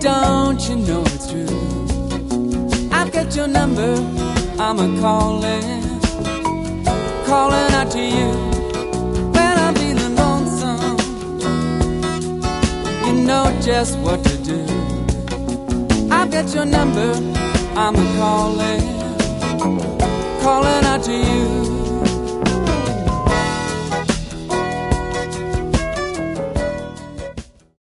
Don't you know it's true? I've got your number, I'm calling out to you when I'm feeling lonesome. You know just what to do. I've got your number, I'm calling.